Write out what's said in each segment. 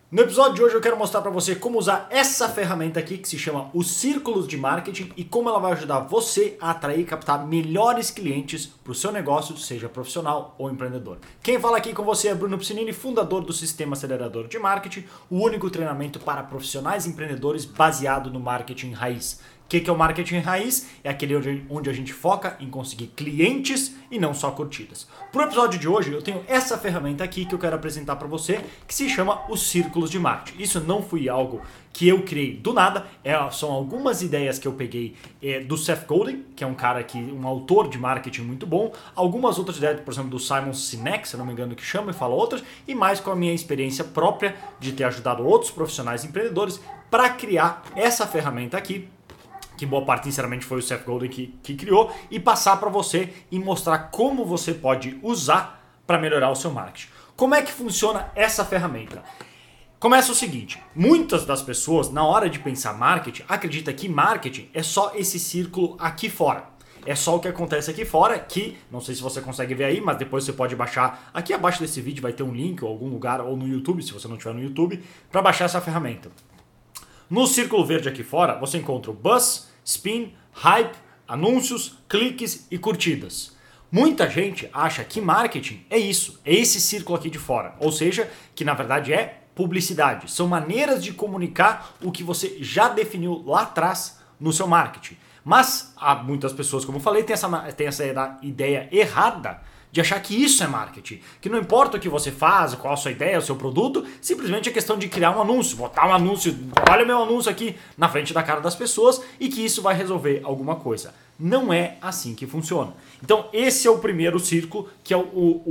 No episódio de hoje eu quero mostrar para você como usar essa ferramenta aqui que se chama os Círculos de Marketing e como ela vai ajudar você a atrair e captar melhores clientes para o seu negócio, seja profissional ou empreendedor. Quem fala aqui com você é Bruno Piscinini, fundador do Sistema Acelerador de Marketing, o único treinamento para profissionais e empreendedores baseado no marketing raiz. O que é o marketing raiz? É aquele onde a gente foca em conseguir clientes e não só curtidas. Para o episódio de hoje eu tenho essa ferramenta aqui que eu quero apresentar para você, que se chama os Círculos de Marketing. Isso não foi algo que eu criei do nada, são algumas ideias que eu peguei do Seth Godin, que é um autor de marketing muito bom, algumas outras ideias, por exemplo, do Simon Sinek, se não me engano que chama e fala outras, e mais com a minha experiência própria de ter ajudado outros profissionais e empreendedores para criar essa ferramenta aqui, que boa parte, sinceramente, foi o Seth Godin que criou, e passar para você e mostrar como você pode usar para melhorar o seu marketing. Como é que funciona essa ferramenta? Começa o seguinte, muitas das pessoas, na hora de pensar marketing, acreditam que marketing é só esse círculo aqui fora. É só o que acontece aqui fora, que não sei se você consegue ver aí, mas depois você pode baixar. Aqui abaixo desse vídeo vai ter um link ou algum lugar, ou no YouTube, se você não estiver no YouTube, para baixar essa ferramenta. No círculo verde aqui fora, você encontra o buzz, spin, hype, anúncios, cliques e curtidas. Muita gente acha que marketing é isso, é esse círculo aqui de fora. Ou seja, que na verdade é publicidade. São maneiras de comunicar o que você já definiu lá atrás no seu marketing. Mas há muitas pessoas, como eu falei, tem essa ideia errada de achar que isso é marketing, que não importa o que você faz, qual a sua ideia, o seu produto, simplesmente é questão de criar um anúncio, botar um anúncio, olha o meu anúncio aqui na frente da cara das pessoas e que isso vai resolver alguma coisa. Não é assim que funciona. Então esse é o primeiro círculo, que é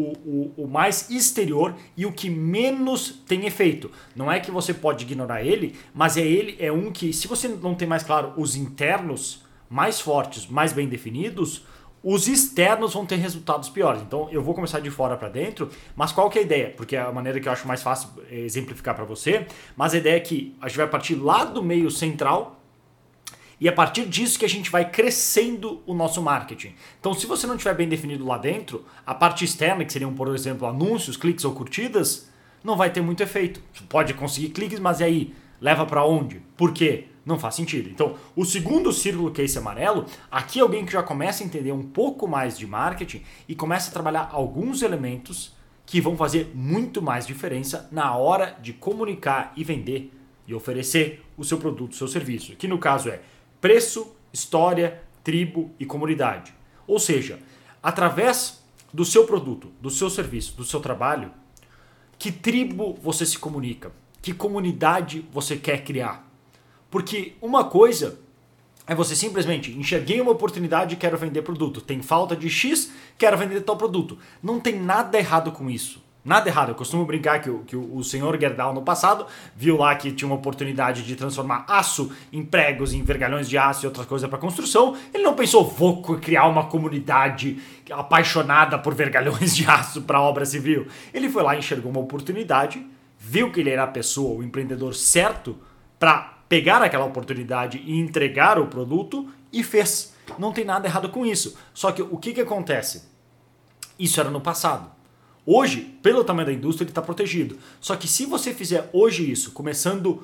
o mais exterior e o que menos tem efeito. Não é que você pode ignorar ele, mas é um que, se você não tem mais claro os internos mais fortes, mais bem definidos, os externos vão ter resultados piores. Então eu vou começar de fora para dentro, mas qual que é a ideia? Porque é a maneira que eu acho mais fácil exemplificar para você, mas a ideia é que a gente vai partir lá do meio central e a partir disso que a gente vai crescendo o nosso marketing. Então se você não tiver bem definido lá dentro, a parte externa, que seriam, por exemplo, anúncios, cliques ou curtidas, não vai ter muito efeito. Você pode conseguir cliques, mas e aí? Leva para onde? Por quê? Não faz sentido. Então, o segundo círculo, que é esse amarelo, aqui é alguém que já começa a entender um pouco mais de marketing e começa a trabalhar alguns elementos que vão fazer muito mais diferença na hora de comunicar e vender e oferecer o seu produto, o seu serviço. Que no caso é preço, história, tribo e comunidade. Ou seja, através do seu produto, do seu serviço, do seu trabalho, que tribo você se comunica? Que comunidade você quer criar? Porque uma coisa é você simplesmente enxerguei uma oportunidade e quero vender produto. Tem falta de X, quero vender tal produto. Não tem nada errado com isso. Nada errado. Eu costumo brincar que o senhor Gerdau no passado viu lá que tinha uma oportunidade de transformar aço em pregos, em vergalhões de aço e outras coisas para construção. Ele não pensou, vou criar uma comunidade apaixonada por vergalhões de aço para obra civil. Ele foi lá e enxergou uma oportunidade, viu que ele era a pessoa, o empreendedor certo para pegar aquela oportunidade e entregar o produto e fez. Não tem nada errado com isso. Só que o que acontece? Isso era no passado. Hoje, pelo tamanho da indústria, ele está protegido. Só que se você fizer hoje isso, começando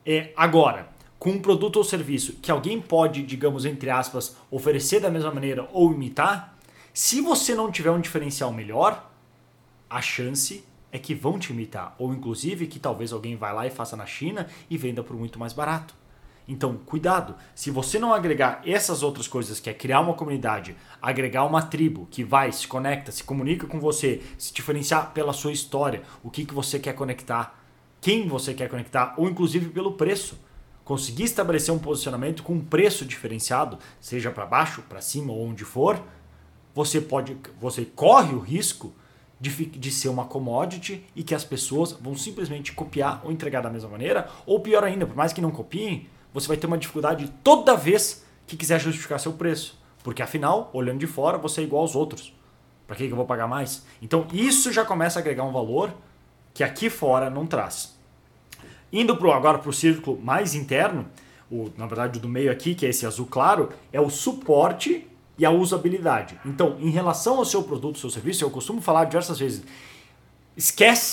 agora, com um produto ou serviço que alguém pode, digamos, entre aspas, oferecer da mesma maneira ou imitar, se você não tiver um diferencial melhor, a chance é que vão te imitar, ou inclusive que talvez alguém vá lá e faça na China e venda por muito mais barato. Então, cuidado, se você não agregar essas outras coisas, que é criar uma comunidade, agregar uma tribo que vai, se conecta, se comunica com você, se diferenciar pela sua história, o que você quer conectar, quem você quer conectar, ou inclusive pelo preço. Conseguir estabelecer um posicionamento com um preço diferenciado, seja para baixo, para cima ou onde for, você corre o risco de ser uma commodity e que as pessoas vão simplesmente copiar ou entregar da mesma maneira, ou pior ainda, por mais que não copiem, você vai ter uma dificuldade toda vez que quiser justificar seu preço, porque afinal, olhando de fora, você é igual aos outros. Para que eu vou pagar mais? Então isso já começa a agregar um valor que aqui fora não traz. Indo agora para o círculo mais interno, na verdade o do meio aqui, que é esse azul claro, é o suporte e a usabilidade. Então, em relação ao seu produto, ao seu serviço, eu costumo falar diversas vezes, esquece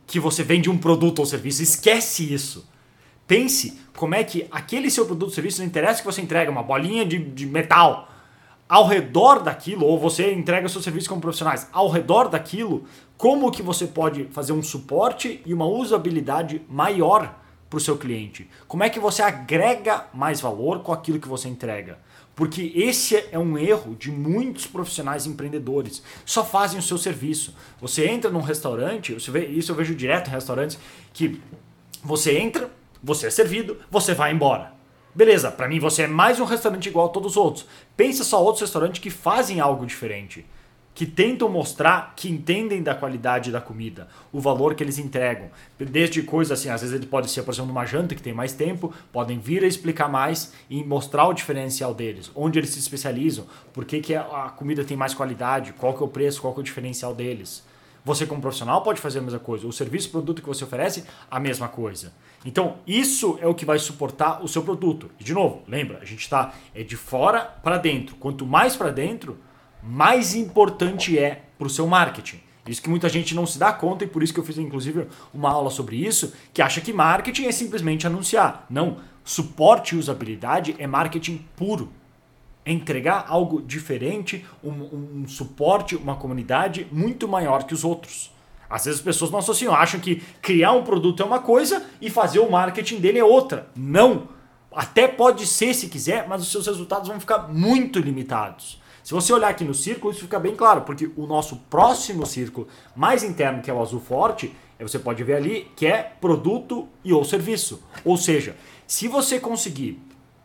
que você vende um produto ou serviço. Esquece isso. Pense como é que aquele seu produto ou serviço, não interessa que você entrega uma bolinha de metal. Ao redor daquilo, ou você entrega o seu serviço como profissionais, ao redor daquilo, como que você pode fazer um suporte e uma usabilidade maior para o seu cliente? Como é que você agrega mais valor com aquilo que você entrega? Porque esse é um erro de muitos profissionais empreendedores. Só fazem o seu serviço. Você entra num restaurante, isso eu vejo direto em restaurantes, que você entra, você é servido, você vai embora. Beleza, pra mim você é mais um restaurante igual a todos os outros. Pensa só outros restaurantes que fazem algo diferente. Que tentam mostrar que entendem da qualidade da comida, o valor que eles entregam. Desde coisas assim, às vezes ele pode ser, por exemplo, numa janta que tem mais tempo, podem vir a explicar mais e mostrar o diferencial deles, onde eles se especializam, por que a comida tem mais qualidade, qual que é o preço, qual que é o diferencial deles. Você como profissional pode fazer a mesma coisa. O serviço, o produto que você oferece, a mesma coisa. Então, isso é o que vai suportar o seu produto. E, de novo, lembra, a gente está de fora para dentro. Quanto mais para dentro, mais importante é para o seu marketing. Isso que muita gente não se dá conta e por isso que eu fiz, inclusive, uma aula sobre isso, que acha que marketing é simplesmente anunciar. Não, suporte e usabilidade é marketing puro. É entregar algo diferente, um suporte, uma comunidade muito maior que os outros. Às vezes as pessoas não associam, acham que criar um produto é uma coisa e fazer o marketing dele é outra. Não! Até pode ser se quiser, mas os seus resultados vão ficar muito limitados. Se você olhar aqui no círculo, isso fica bem claro, porque o nosso próximo círculo mais interno, que é o azul forte, você pode ver ali, que é produto e ou serviço. Ou seja, se você conseguir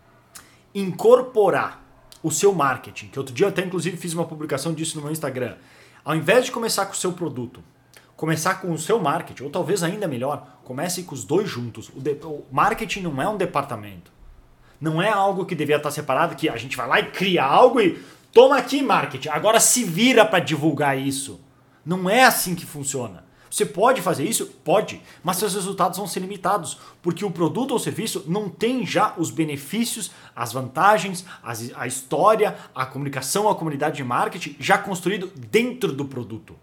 incorporar o seu marketing, que outro dia eu até inclusive fiz uma publicação disso no meu Instagram, ao invés de começar com o seu produto, começar com o seu marketing, ou talvez ainda melhor, comece com os dois juntos. O marketing não é um departamento. Não é algo que devia estar separado, que a gente vai lá e cria algo e toma aqui marketing, agora se vira para divulgar isso. Não é assim que funciona. Você pode fazer isso? Pode, mas seus resultados vão ser limitados, porque o produto ou serviço não tem já os benefícios, as vantagens, a história, a comunicação, a comunidade de marketing já construído dentro do produto.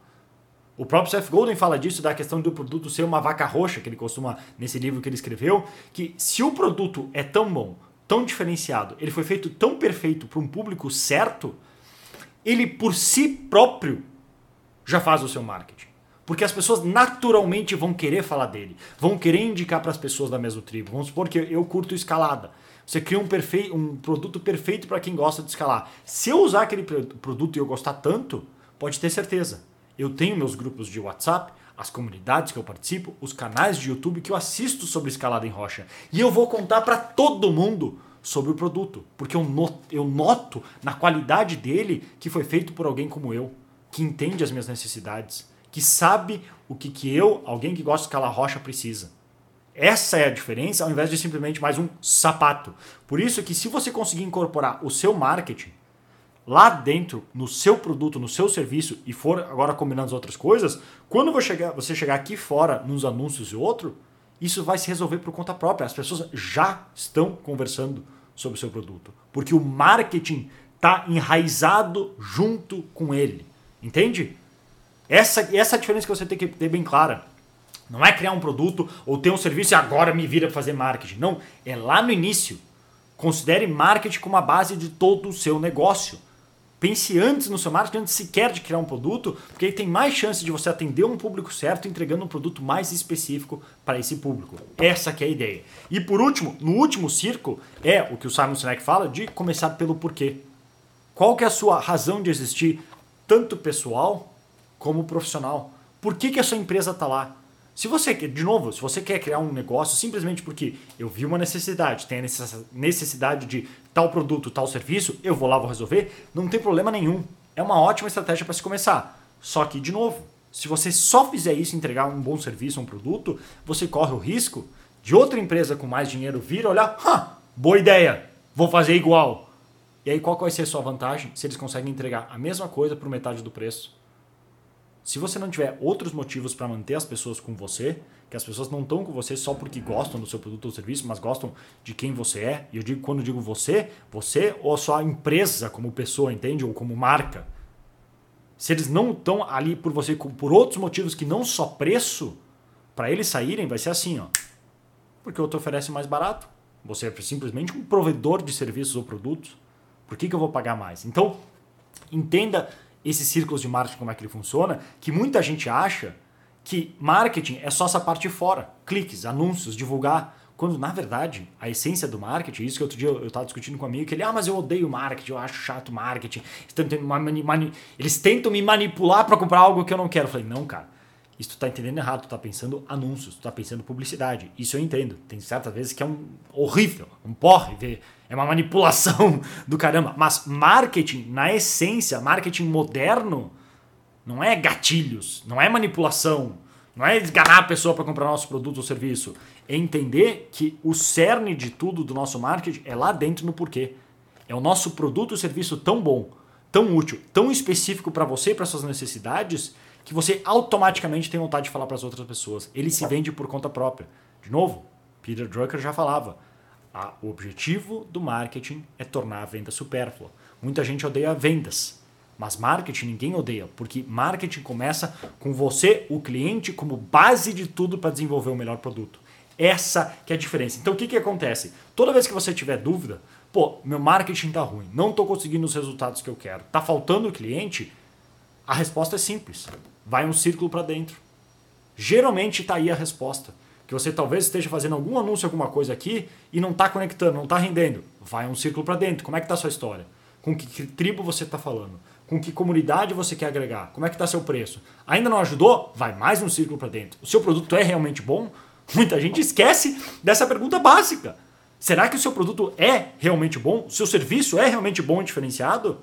O próprio Seth Godin fala disso, da questão do produto ser uma vaca roxa, que ele costuma, nesse livro que ele escreveu, que se o produto é tão bom, tão diferenciado, ele foi feito tão perfeito para um público certo, ele por si próprio já faz o seu marketing. Porque as pessoas naturalmente vão querer falar dele, vão querer indicar para as pessoas da mesma tribo. Vamos supor que eu curto escalada. Você cria um produto perfeito para quem gosta de escalar. Se eu usar aquele produto e eu gostar tanto, pode ter certeza. Eu tenho meus grupos de WhatsApp, as comunidades que eu participo, os canais de YouTube que eu assisto sobre escalada em rocha. E eu vou contar para todo mundo sobre o produto. Porque eu noto na qualidade dele que foi feito por alguém como eu, que entende as minhas necessidades, que sabe o que alguém que gosta de escalar rocha, precisa. Essa é a diferença, ao invés de simplesmente mais um sapato. Por isso que se você conseguir incorporar o seu marketing lá dentro, no seu produto, no seu serviço, e for agora combinando as outras coisas, quando você chegar aqui fora, nos anúncios e outro, isso vai se resolver por conta própria. As pessoas já estão conversando sobre o seu produto. Porque o marketing está enraizado junto com ele. Entende? Essa é a diferença que você tem que ter bem clara. Não é criar um produto ou ter um serviço e agora me vira para fazer marketing. Não, é lá no início. Considere marketing como a base de todo o seu negócio. Pense antes no seu marketing, antes sequer de criar um produto, porque aí tem mais chance de você atender um público certo, entregando um produto mais específico para esse público. Essa que é a ideia. E por último, no último círculo, é o que o Simon Sinek fala de começar pelo porquê. Qual que é a sua razão de existir, tanto pessoal como profissional? Por que a sua empresa está lá? Se você quer criar um negócio simplesmente porque eu vi uma necessidade, tem a necessidade de tal produto, tal serviço, eu vou lá, vou resolver, não tem problema nenhum. É uma ótima estratégia para se começar. Só que, de novo, se você só fizer isso, entregar um bom serviço, um produto, você corre o risco de outra empresa com mais dinheiro vir olhar, boa ideia, vou fazer igual. E aí qual vai ser a sua vantagem se eles conseguem entregar a mesma coisa por metade do preço? Se você não tiver outros motivos para manter as pessoas com você, que as pessoas não estão com você só porque gostam do seu produto ou serviço, mas gostam de quem você é, e quando eu digo você ou a sua empresa como pessoa, entende? Ou como marca. Se eles não estão ali por você por outros motivos que não só preço, para eles saírem vai ser assim, ó. Porque o outro oferece mais barato. Você é simplesmente um provedor de serviços ou produtos. Por que eu vou pagar mais? Então, entenda esses círculos de marketing, como é que ele funciona, que muita gente acha que marketing é só essa parte de fora. Cliques, anúncios, divulgar. Quando, na verdade, a essência do marketing, isso que outro dia eu estava discutindo com um amigo, que ele, mas eu odeio marketing, eu acho chato marketing, eles tentam me manipular para comprar algo que eu não quero. Eu falei, não, cara, isso tu tá entendendo errado, tu tá pensando anúncios, tu tá pensando publicidade. Isso eu entendo. Tem certas vezes que é horrível, um porre, é uma manipulação do caramba. Mas marketing, na essência, marketing moderno, não é gatilhos, não é manipulação, não é enganar a pessoa para comprar nosso produto ou serviço. É entender que o cerne de tudo do nosso marketing é lá dentro no porquê. É o nosso produto ou serviço tão bom, tão útil, tão específico para você e para suas necessidades, que você automaticamente tem vontade de falar para as outras pessoas. Ele se vende por conta própria. De novo, Peter Drucker já falava. O objetivo do marketing é tornar a venda supérflua. Muita gente odeia vendas. Mas marketing ninguém odeia, porque marketing começa com você, o cliente, como base de tudo para desenvolver o melhor produto. Essa que é a diferença. Então o que acontece? Toda vez que você tiver dúvida, meu marketing está ruim, não estou conseguindo os resultados que eu quero, está faltando cliente, a resposta é simples. Vai um círculo para dentro. Geralmente está aí a resposta. Que você talvez esteja fazendo algum anúncio, alguma coisa aqui e não está conectando, não está rendendo. Vai um círculo para dentro. Como é que está a sua história? Com que tribo você está falando? Com que comunidade você quer agregar? Como é que está seu preço? Ainda não ajudou? Vai mais um círculo para dentro. O seu produto é realmente bom? Muita gente esquece dessa pergunta básica. Será que o seu produto é realmente bom? O seu serviço é realmente bom e diferenciado?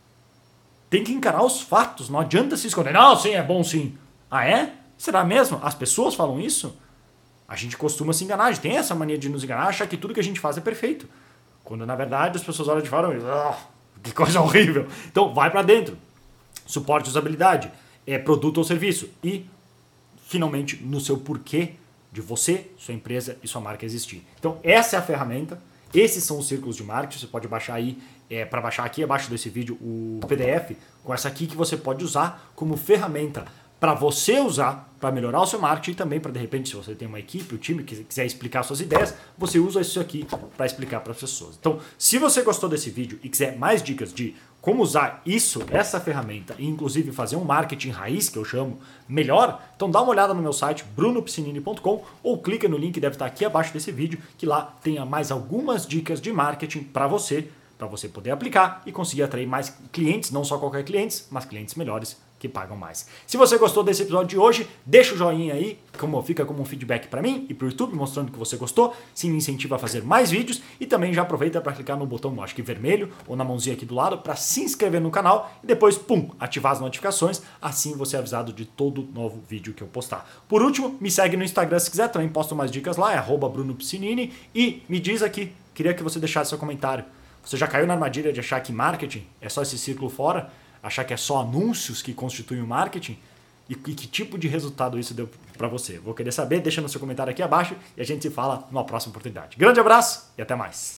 Tem que encarar os fatos. Não adianta se esconder. Não, sim, é bom sim. Ah, é? Será mesmo? As pessoas falam isso? A gente costuma se enganar. A gente tem essa mania de nos enganar, achar que tudo que a gente faz é perfeito. Quando, na verdade, as pessoas olham de fora e dizem, que coisa horrível. Então, vai para dentro. Suporte e usabilidade. Produto ou serviço. E, finalmente, no seu porquê de você, sua empresa e sua marca existir. Então, essa é a ferramenta. Esses são os círculos de marketing. Você pode baixar aí, para baixar aqui abaixo desse vídeo, o PDF com essa aqui que você pode usar como ferramenta para você usar para melhorar o seu marketing e também para, de repente, se você tem uma equipe, um time que quiser explicar suas ideias, você usa isso aqui para explicar para as pessoas. Então, se você gostou desse vídeo e quiser mais dicas de como usar essa ferramenta e inclusive fazer um marketing raiz, que eu chamo, melhor, então dá uma olhada no meu site brunopiscinini.com ou clica no link que deve estar aqui abaixo desse vídeo, que lá tenha mais algumas dicas de marketing para você poder aplicar e conseguir atrair mais clientes, não só qualquer cliente, mas clientes melhores que pagam mais. Se você gostou desse episódio de hoje, deixa o joinha aí, fica como um feedback para mim e para o YouTube, mostrando que você gostou, se me incentiva a fazer mais vídeos e também já aproveita para clicar no botão, acho que vermelho, ou na mãozinha aqui do lado, para se inscrever no canal e depois, ativar as notificações, assim você é avisado de todo novo vídeo que eu postar. Por último, me segue no Instagram se quiser, também posto mais dicas lá, é @brunopiscinini e me diz aqui, queria que você deixasse seu comentário. Você já caiu na armadilha de achar que marketing é só esse círculo fora? Achar que é só anúncios que constituem o marketing? E que tipo de resultado isso deu para você? Vou querer saber, deixa no seu comentário aqui abaixo e a gente se fala numa próxima oportunidade. Grande abraço e até mais!